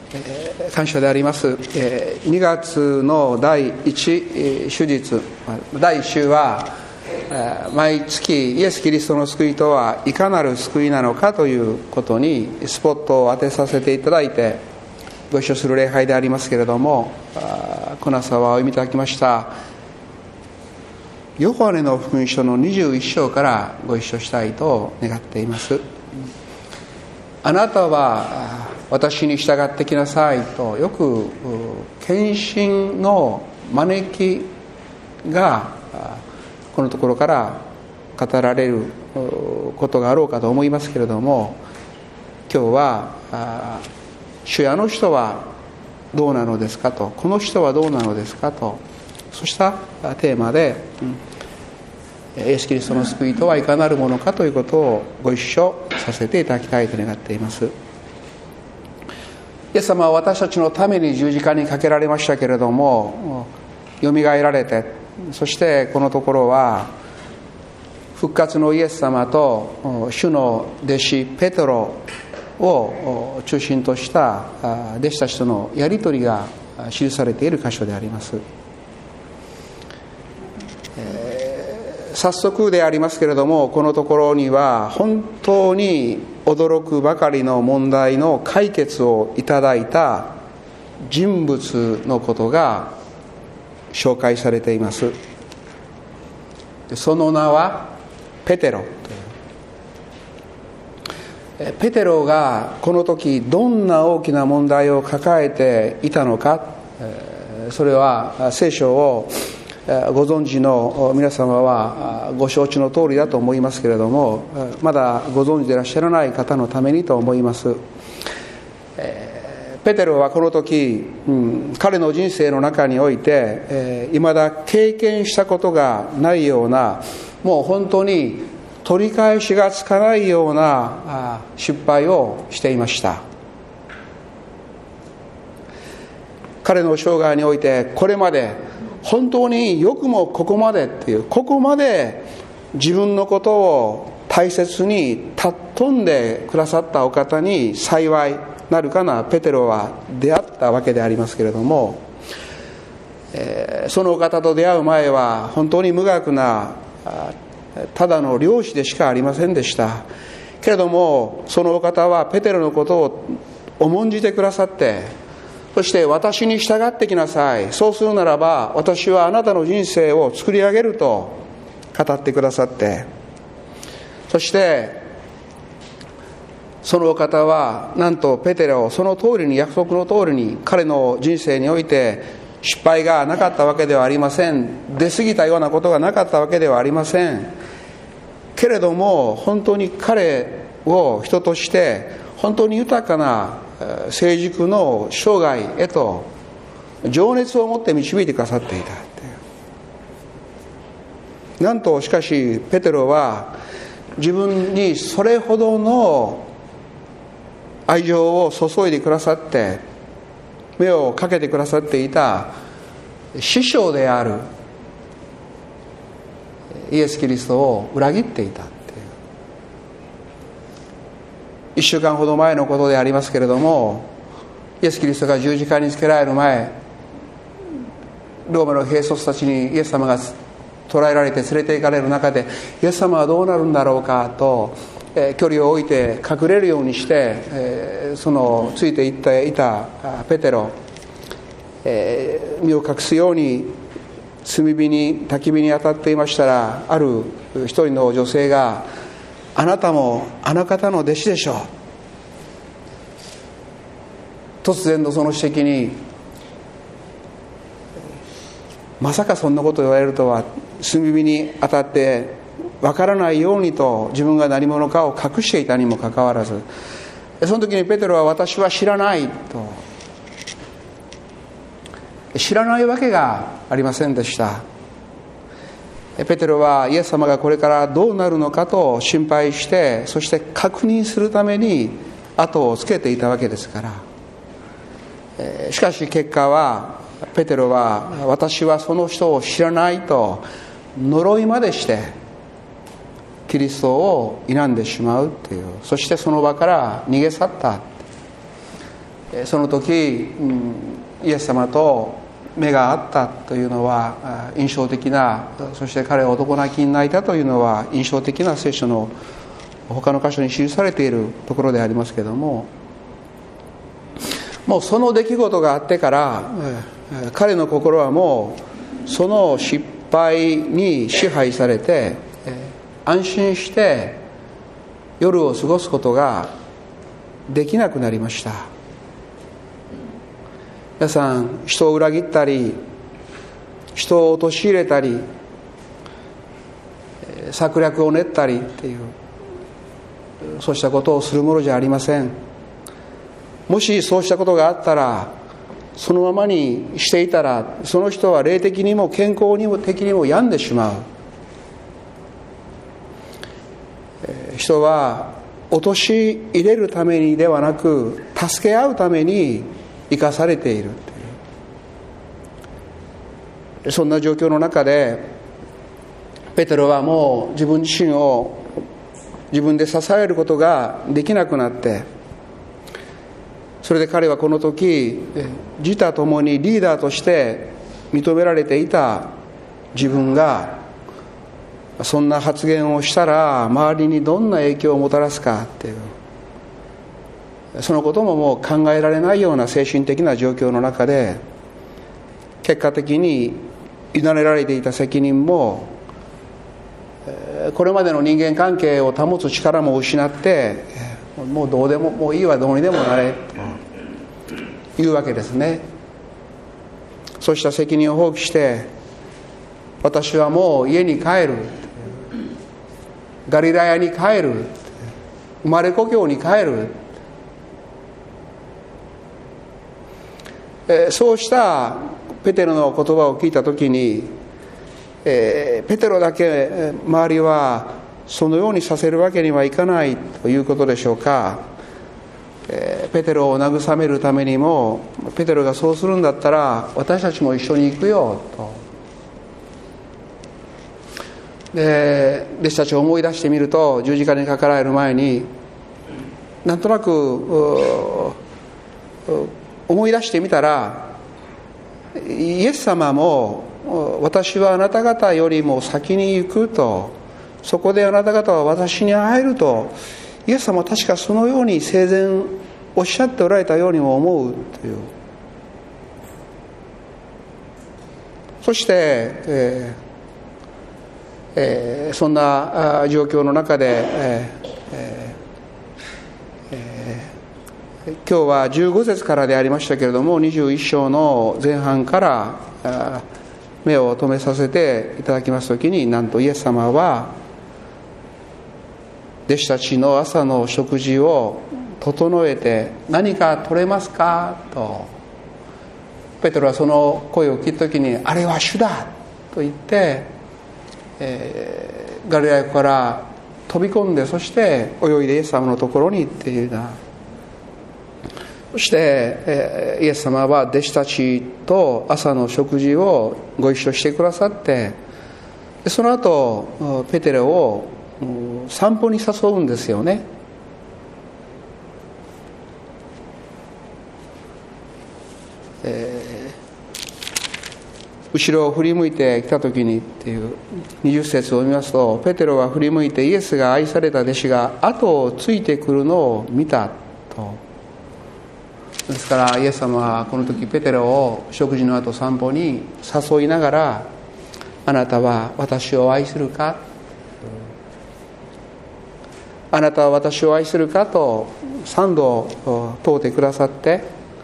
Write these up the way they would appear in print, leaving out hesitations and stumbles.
感謝であります。2月の第1主日、第1週は毎月イエス・キリストの救いとはいかなる救いなのかということにスポットを当てさせていただいてご一緒する礼拝でありますけれども、この朝はお読みいただきましたヨハネの福音書の21章からご一緒したいと願っています。あなたは私に従ってきなさいとよく献身の招きがこのところから語られることがあろうかと思いますけれども、今日は主やあの人はどうなのですかと、この人はどうなのですかと、そうしたテーマでイエス・キリストの救いとはいかなるものかということをご一緒させていただきたいと願っています。イエス様は私たちのために十字架にかけられましたけれども、よみがえられて、そしてこのところは復活のイエス様と主の弟子ペテロを中心とした弟子たちとのやり取りが記されている箇所であります。早速でありますけれども、このところには本当に驚くばかりの問題の解決をいただいた人物のことが紹介されています。その名はペテロ。ペテロがこの時どんな大きな問題を抱えていたのか、それは聖書をご存知の皆様はご承知の通りだと思いますけれども、まだご存知でいらっしゃらない方のためにと思います。ペテロはこの時、彼の人生の中において未だ経験したことがないような、もう本当に取り返しがつかないような失敗をしていました。彼の生涯においてこれまで本当によくもここまでっていう、ここまで自分のことを大切に尊んでくださったお方に幸いなるかなペテロは出会ったわけでありますけれども、そのお方と出会う前は本当に無学なただの漁師でしかありませんでした。けれどもそのお方はペテロのことを重んじてくださって、そして私に従ってきなさい、そうするならば私はあなたの人生を作り上げると語ってくださって、そしてそのお方はなんとペテロをその通りに、約束の通りに彼の人生において失敗がなかったわけではありません。出過ぎたようなことがなかったわけではありませんけれども、本当に彼を人として本当に豊かな成熟の生涯へと情熱を持って導いてくださっていた。なんとしかしペテロは自分にそれほどの愛情を注いでくださって目をかけてくださっていた師匠であるイエス・キリストを裏切っていた。1週間ほど前のことでありますけれども、イエス・キリストが十字架につけられる前、ローマの兵卒たちにイエス様が捕らえられて連れて行かれる中で、イエス様はどうなるんだろうかと、距離を置いて隠れるようにして、そのついていっていたペテロ、身を隠すように炭火に焚き火に当たっていましたら、ある一人の女性が、あなたもあの方の弟子でしょう。突然のその指摘に、まさかそんなことを言われるとは、炭火に当たってわからないようにと自分が何者かを隠していたにもかかわらず、その時にペテロは私は知らないと、知らないわけがありませんでした。ペテロはイエス様がこれからどうなるのかと心配して、そして確認するために後をつけていたわけですから。しかし結果はペテロは私はその人を知らないと呪いまでしてキリストを否んでしまうという、そしてその場から逃げ去った。 その時、イエス様と目が合ったというのは印象的な、そして彼は男泣きに泣いたというのは印象的な聖書の他の箇所に記されているところでありますけれども、もうその出来事があってから彼の心はもうその失敗に支配されて安心して夜を過ごすことができなくなりました。皆さん、人を裏切ったり人を陥れたり策略を練ったりっていう、そうしたことをするものじゃありません。もしそうしたことがあったら、そのままにしていたら、その人は霊的にも健康にも的にも病んでしまう。人は陥れるためにではなく、助け合うために生かされているという、そんな状況の中でペテロはもう自分自身を自分で支えることができなくなって、それで彼はこの時自他ともにリーダーとして認められていた自分がそんな発言をしたら周りにどんな影響をもたらすかっていう、そのことももう考えられないような精神的な状況の中で、結果的に委ねられていた責任もこれまでの人間関係を保つ力も失って、もうどうでも、もういいわ、どうにでもなれというわけですね。そうした責任を放棄して、私はもう家に帰る、ガリラヤに帰る、生まれ故郷に帰る、そうしたペテロの言葉を聞いたときに、ペテロだけ周りはそのようにさせるわけにはいかないということでしょうか。ペテロを慰めるためにも、ペテロがそうするんだったら私たちも一緒に行くよと。で、弟子たちを思い出してみると、十字架にかかられる前になんとなく思い出してみたら、イエス様も私はあなた方よりも先に行くと、そこであなた方は私に会えると、イエス様は確かそのように生前おっしゃっておられたようにも思うという。そして、そんな状況の中で、今日は15節からでありましたけれども、21章の前半から目を留めさせていただきますときに、なんとイエス様は弟子たちの朝の食事を整えて、何か取れますかと。ペテロはその声を聞いたときに、あれは主だと言って、ガリラヤ湖から飛び込んで、そして泳いでイエス様のところに行っているな。そして、イエス様は弟子たちと朝の食事をご一緒してくださって、その後ペテロを散歩に誘うんですよね。後ろを振り向いてきた時にっていう20節を見ますと、ペテロは振り向いてイエスが愛された弟子が後をついてくるのを見たと。ですからイエス様はこの時ペテロを食事の後散歩に誘いながら、あなたは私を愛するか、あなたは私を愛するかと3度問うてくださって、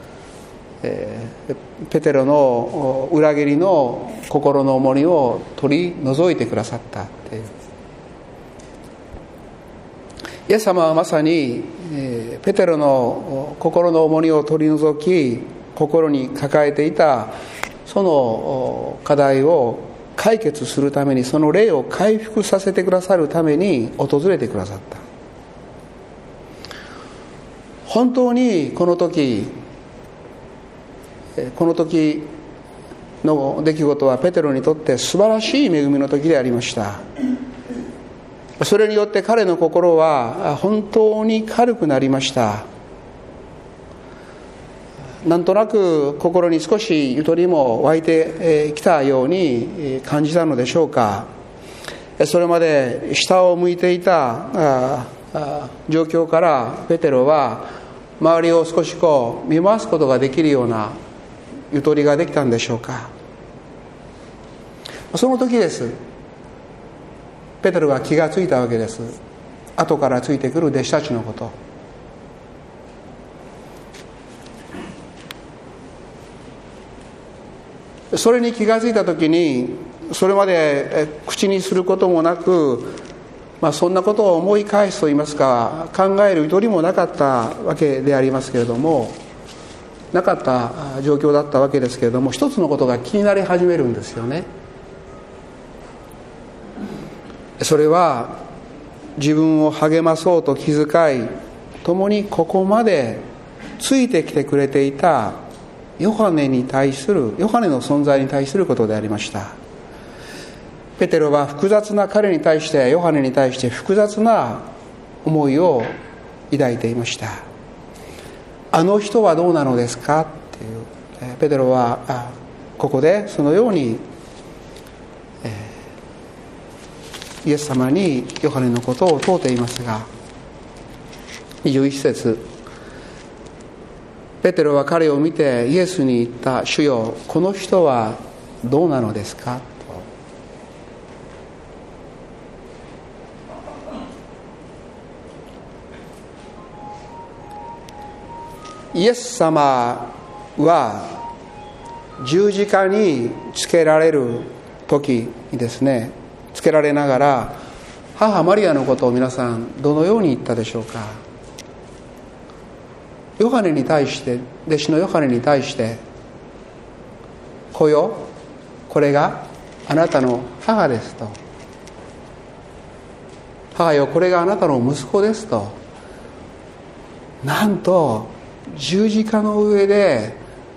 ペテロの裏切りの心の重荷を取り除いてくださったっていう。イエス様はまさにペテロの心の重荷を取り除き、心に抱えていたその課題を解決するために、その霊を回復させてくださるために訪れてくださった。本当にこの時の出来事はペテロにとって素晴らしい恵みの時でありました。それによって彼の心は本当に軽くなりました。 なんとなく心に少しゆとりも湧いてきたように感じたのでしょうか。それまで下を向いていた状況からペテロは周りを少し見回すことができるようなゆとりができたんでしょうか。その時です、ペテロが気がついたわけです。後からついてくる弟子たちのこと。それに気がついた時に、それまで口にすることもなく、そんなことを思い返すといいますか、考えるゆとりもなかったわけでありますけれども、なかった状況だったわけですけれども、一つのことが気になり始めるんですよね。それは自分を励まそうと気遣い、共にここまでついてきてくれていたヨハネの存在に対することでありました。ペテロはヨハネに対して複雑な思いを抱いていました。あの人はどうなのですかっていう、ペテロはここでそのようにイエス様にヨハネのことを問うていますが、21節、ペテロは彼を見てイエスに言った。主よ、この人はどうなのですかと。イエス様は十字架につけられる時にですね、つけられながら母マリアのことを皆さんどのように言ったでしょうか。ヨハネに対して、弟子のヨハネに対して、子よ、これがあなたの母ですと、母よ、これがあなたの息子ですと、なんと十字架の上で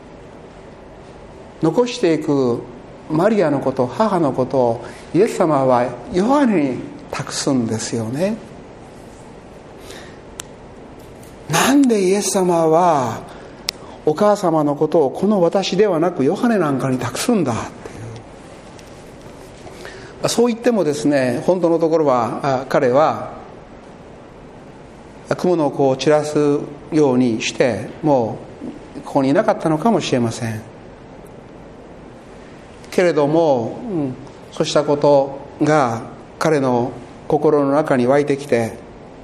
残していくマリアのこと、母のことをイエス様はヨハネに託すんですよね。なんでイエス様はお母様のことをこの私ではなくヨハネなんかに託すんだっていう、そう言ってもですね、本当のところは彼は雲の子を散らすようにしてもうここにいなかったのかもしれませんけれども、そうしたことが彼の心の中に湧いてきて、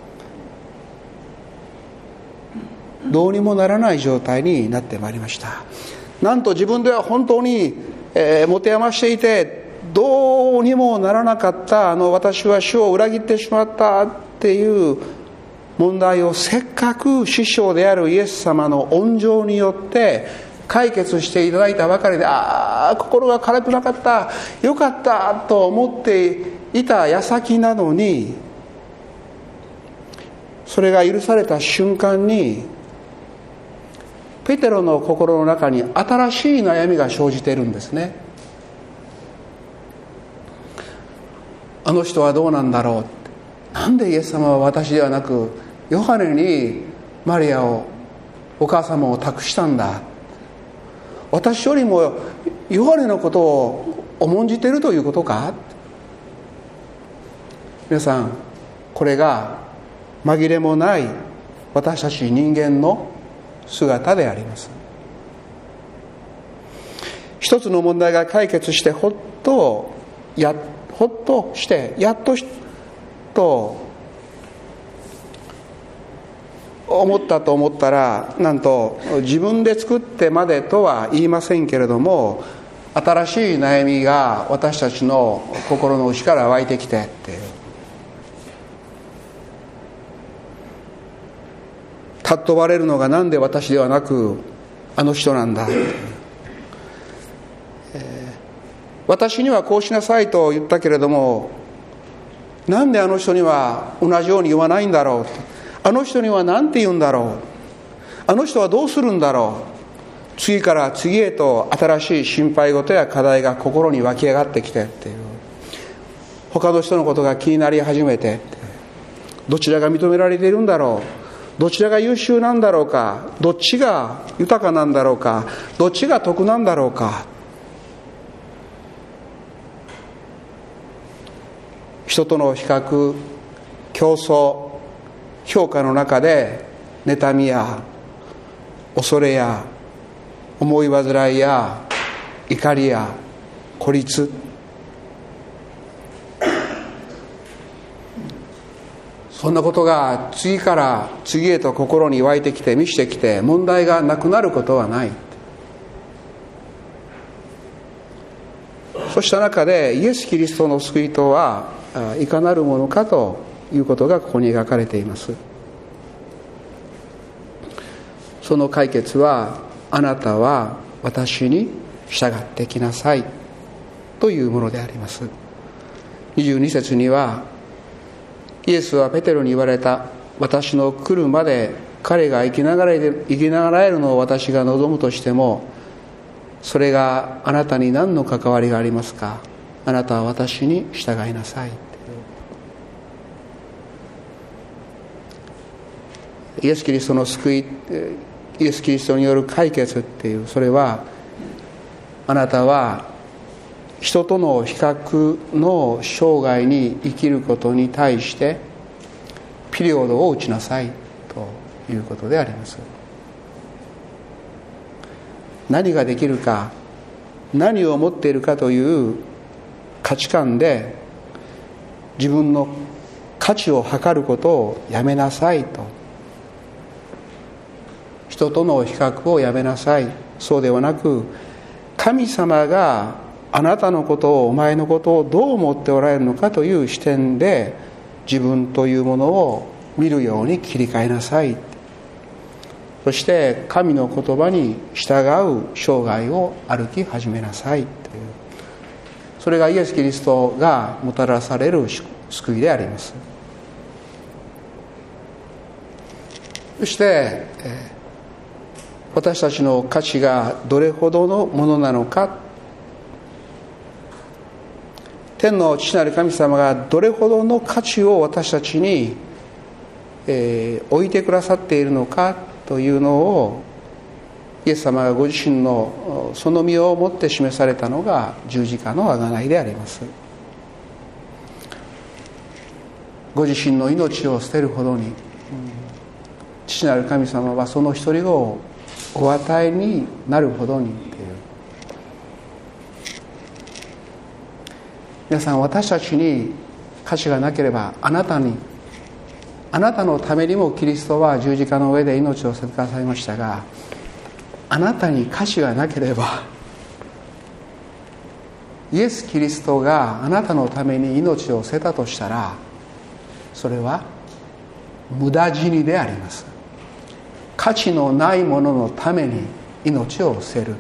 どうにもならない状態になってまいりました。なんと自分では本当に、持て余していてどうにもならなかった私は主を裏切ってしまったっていう問題を、せっかく師匠であるイエス様の恩情によって解決していただいたばかりで、心が軽くなかった、よかったと思っていた矢先なのに、それが許された瞬間にペテロの心の中に新しい悩みが生じているんですね。あの人はどうなんだろう、なんでイエス様は私ではなくヨハネにマリアを、お母様を託したんだ、私よりもヨハネのことを重んじているということか。皆さん、これが紛れもない私たち人間の姿であります。一つの問題が解決してほっとしてやっと思ったら、なんと自分で作ってまでとは言いませんけれども、新しい悩みが私たちの心の内から湧いてきてっていう、尊ばれるのがなんで私ではなくあの人なんだ、私にはこうしなさいと言ったけれども、なんであの人には同じように言わないんだろう、あの人には何て言うんだろう、あの人はどうするんだろう、次から次へと新しい心配事や課題が心に湧き上がってきてっていう、他の人のことが気になり始めて、どちらが認められているんだろう、 どちらが優秀なんだろうか、どっちが豊かなんだろうか、どっちが得なんだろうか。人との比較、競争、評価の中で妬みや恐れや思い煩いや怒りや孤立、そんなことが次から次へと心に湧いてきて満ちてきて、問題がなくなることはない。そうした中でイエス・キリストの救いとはいかなるものかということがここに描かれています。その解決は、あなたは私に従ってきなさいというものであります。22節には、イエスはペテロに言われた。私の来るまで彼が生きながらえるのを私が望むとしても、それがあなたに何の関わりがありますか。あなたは私に従いなさい。イエス・キリストの救い、イエス・キリストによる解決っていう、それは、あなたは人との比較の生涯に生きることに対してピリオドを打ちなさいということであります。何ができるか、何を持っているかという価値観で自分の価値を測ることをやめなさいと。人との比較をやめなさい。そうではなく、神様があなたのことを、お前のことをどう思っておられるのかという視点で自分というものを見るように切り替えなさい。そして神の言葉に従う生涯を歩き始めなさいという、それがイエス・キリストがもたらされる救いであります。そして私たちの価値がどれほどのものなのか、天の父なる神様がどれほどの価値を私たちに、置いてくださっているのかというのを、イエス様がご自身のその身をもって示されたのが十字架の贖いであります。ご自身の命を捨てるほどに、父なる神様はその一人をお与えになるほどにっていう。皆さん、私たちに価値がなければ、あなたのためにもキリストは十字架の上で命を捨てくださいましたが、あなたに価値がなければ、イエス・キリストがあなたのために命を捨てたとしたら、それは無駄死にであります。価値のないもののために命を捨てる。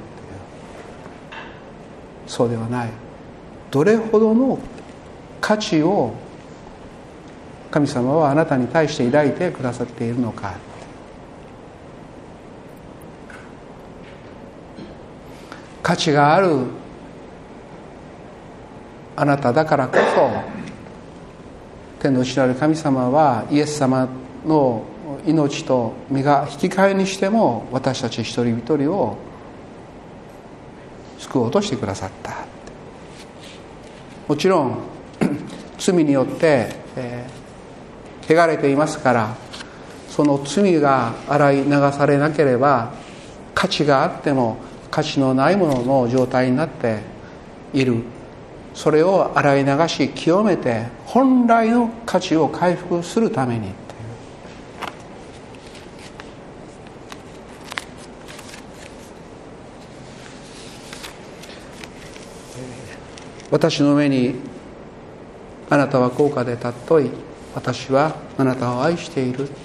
そうではない。どれほどの価値を神様はあなたに対して抱いてくださっているのか。価値があるあなただからこそ、天の父なる神様はイエス様の命と身が引き換えにしても私たち一人一人を救おうとしてくださった。もちろん罪によって汚れていますから、その罪が洗い流されなければ価値があっても価値のないものの状態になっている。それを洗い流し清めて本来の価値を回復するために、私の目にあなたは高価で尊い、私はあなたを愛している。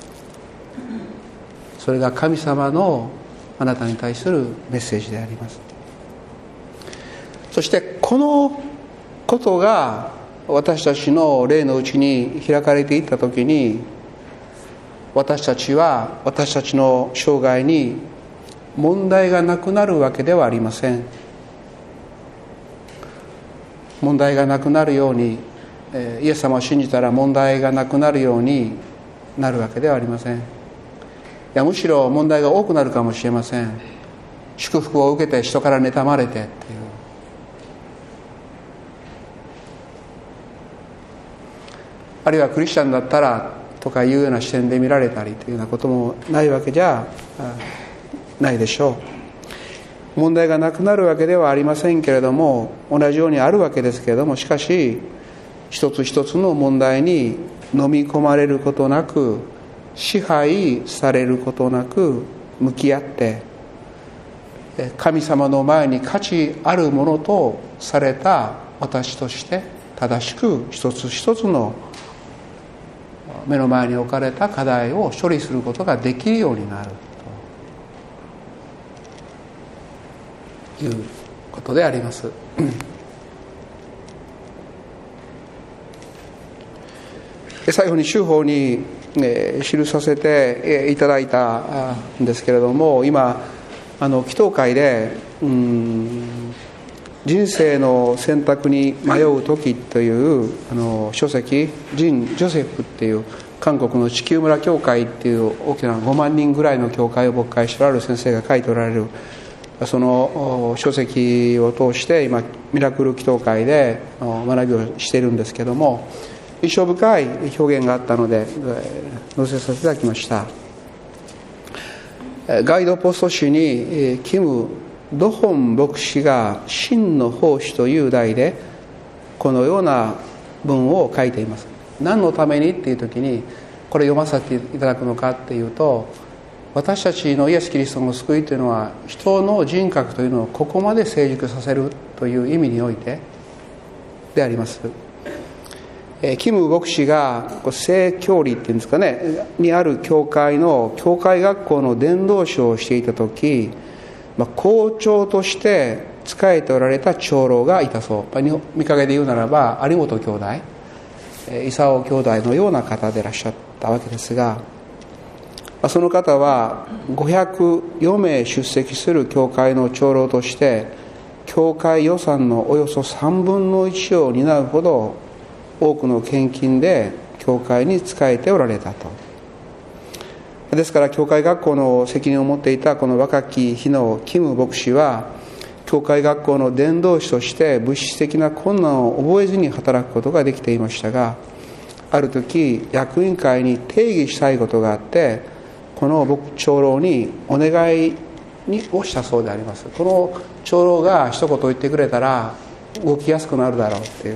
それが神様のあなたに対するメッセージであります。そしてこのことが私たちの霊のうちに開かれていったときに、私たちは私たちの生涯に問題がなくなるわけではありません。問題がなくなるように、イエス様を信じたら問題がなくなるようになるわけではありません。 やむしろ問題が多くなるかもしれません。祝福を受けて人から妬まれてっていう、あるいはクリスチャンだったらとかいうような視点で見られたりというようなこともないわけじゃないでしょう。問題がなくなるわけではありませんけれども、同じようにあるわけですけれども、しかし一つ一つの問題に飲み込まれることなく、支配されることなく向き合って、神様の前に価値あるものとされた私として正しく一つ一つの目の前に置かれた課題を処理することができるようになるということであります。最後に修法に記させていただいたんですけれども、今祈祷会で人生の選択に迷う時という書籍、ジン・ジョセフっていう韓国の地球村教会っていう大きな5万人ぐらいの教会を牧会しておられる先生が書いておられるその書籍を通して今ミラクル祈祷会で学びをしているんですけども、印象深い表現があったので載せさせていただきました。ガイドポスト誌にキム・ドホン牧師が真の奉仕という題でこのような文を書いています。何のためにっていう時にこれ読ませていただくのかっていうと、私たちのイエス・キリストの救いというのは人の人格というのをここまで成熟させるという意味においてであります。キム牧師が聖教理っていうんですかねにある教会の教会学校の伝道師をしていた時、校長として仕えておられた長老がいたそう。見かけで言うならば有本兄弟、功兄弟のような方でいらっしゃったわけですが、その方は504名出席する教会の長老として教会予算のおよそ3分の1を担うほど多くの献金で教会に仕えておられたと。ですから教会学校の責任を持っていたこの若き日のキム牧師は教会学校の伝道師として物質的な困難を覚えずに働くことができていましたが、ある時役員会に定義したいことがあってこの長老にお願いをしたそうであります。この長老が一言言ってくれたら動きやすくなるだろうっていう、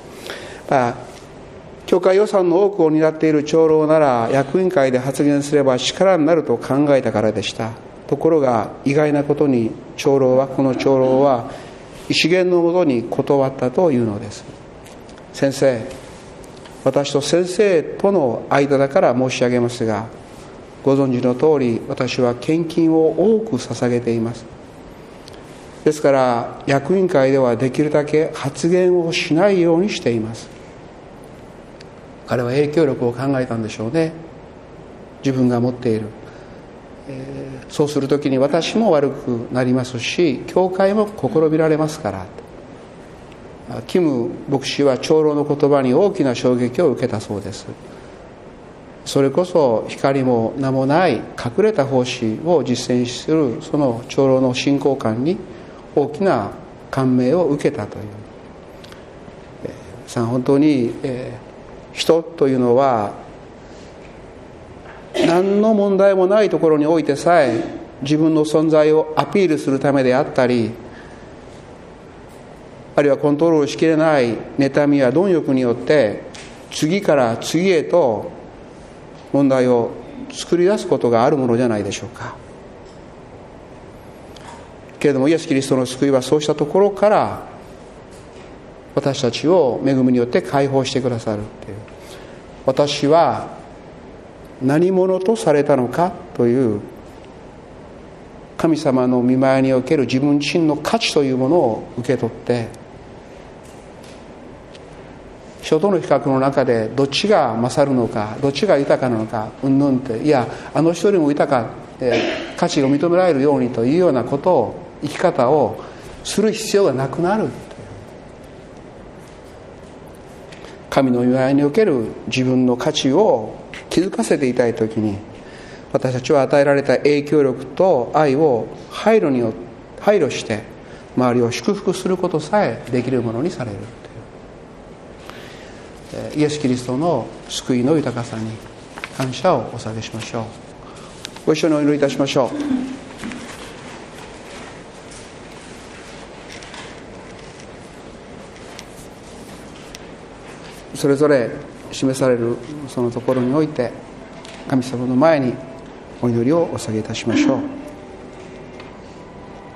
教会予算の多くを担っている長老なら役員会で発言すれば力になると考えたからでした。ところが意外なことにこの長老は異次元のもとに断ったというのです。先生、私と先生との間だから申し上げますが、ご存知の通り私は献金を多く捧げています。ですから役員会ではできるだけ発言をしないようにしています。彼は影響力を考えたんでしょうね。自分が持っている、そうするときに私も悪くなりますし教会も試みられますから。キム牧師は長老の言葉に大きな衝撃を受けたそうです。それこそ光も名もない隠れた奉仕を実践するその長老の信仰観に大きな感銘を受けたという。本当に、人というのは何の問題もないところにおいてさえ自分の存在をアピールするためであったり、あるいはコントロールしきれない妬みや貪欲によって次から次へと問題を作り出すことがあるものじゃないでしょうか。けれどもイエス・キリストの救いはそうしたところから私たちを恵みによって解放してくださるっていう。私は何者とされたのかという神様の御前における自分自身の価値というものを受け取って、人との比較の中でどっちが勝るのか、どっちが豊かなのかうんぬんって、いやあの人よりも豊か、価値を認められるようにというようなことを生き方をする必要がなくなる。神の御前における自分の価値を気づかせていたいときに私たちは与えられた影響力と愛を配慮して周りを祝福することさえできるものにされるという、イエス・キリストの救いの豊かさに感謝をお捧げしましょう。ご一緒にお祈りいたしましょう。それぞれ示されるそのところにおいて神様の前にお祈りをお捧げいたしましょう。